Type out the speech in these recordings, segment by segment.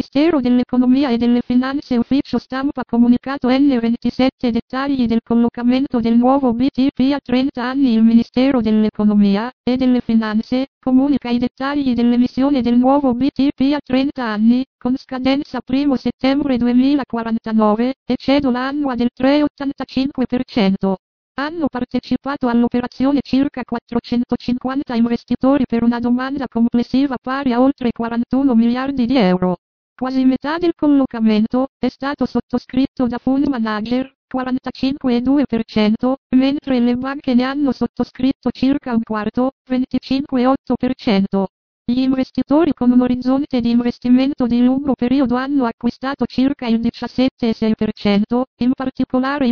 Ministero dell'Economia e delle Finanze Ufficio Stampa Comunicato N27 Dettagli del collocamento del nuovo BTP a 30 anni. Il Ministero dell'Economia e delle Finanze comunica i dettagli dell'emissione del nuovo BTP a 30 anni, con scadenza 1 settembre 2049, e cedola annua del 3,85%. Hanno partecipato all'operazione circa 450 investitori per una domanda complessiva pari a oltre 41 miliardi di euro. Quasi metà del collocamento è stato sottoscritto da fund manager, 45,2%, mentre le banche ne hanno sottoscritto circa un quarto, 25,8%. Gli investitori con un orizzonte di investimento di lungo periodo hanno acquistato circa il 17,6%, in particolare il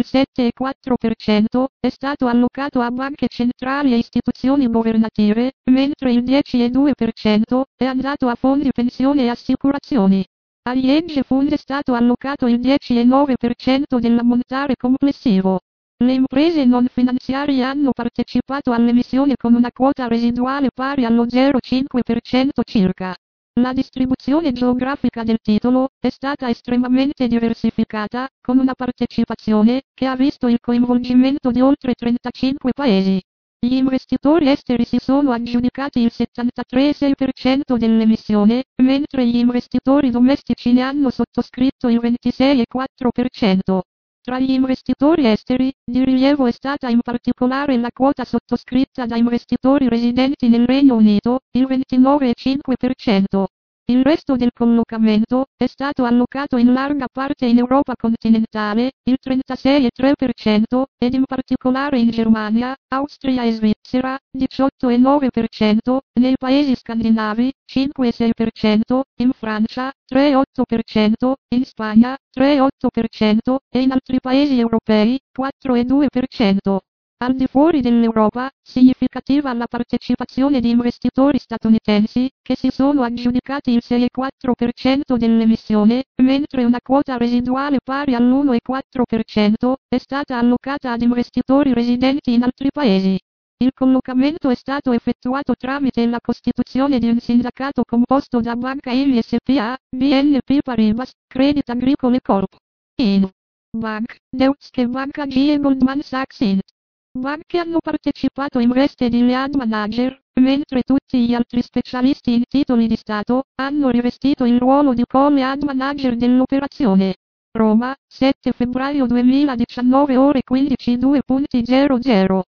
7,4% è stato allocato a banche centrali e istituzioni governative, mentre il 10,2% è andato a fondi pensione e assicurazioni. Agli hedge fund è stato allocato il 10,9% dell'ammontare complessivo. Le imprese non finanziarie hanno partecipato all'emissione con una quota residuale pari allo 0,5% circa. La distribuzione geografica del titolo è stata estremamente diversificata, con una partecipazione che ha visto il coinvolgimento di oltre 35 paesi. Gli investitori esteri si sono aggiudicati il 73,6% dell'emissione, mentre gli investitori domestici ne hanno sottoscritto il 26,4%. Tra gli investitori esteri, di rilievo è stata in particolare la quota sottoscritta da investitori residenti nel Regno Unito, il 29,5%. Il resto del collocamento è stato allocato in larga parte in Europa continentale, il 36,3%, ed in particolare in Germania, Austria e Svizzera, 18,9%, nei paesi scandinavi, 5,6%, in Francia, 3,8%, in Spagna, 3,8% e in altri paesi europei, 4,2%. Al di fuori dell'Europa, significativa la partecipazione di investitori statunitensi, che si sono aggiudicati il 6,4% dell'emissione, mentre una quota residuale pari all'1,4% è stata allocata ad investitori residenti in altri paesi. Il collocamento è stato effettuato tramite la costituzione di un sindacato composto da Banca IMI SpA, BNP Paribas, Crédit Agricole Corp. In Bank, Deutsche Bank AG e Goldman Sachs Int. Banche hanno partecipato in veste di lead manager, mentre tutti gli altri specialisti in titoli di Stato hanno rivestito il ruolo di co-lead manager dell'operazione. Roma, 7 febbraio 2019 ore 15:02.00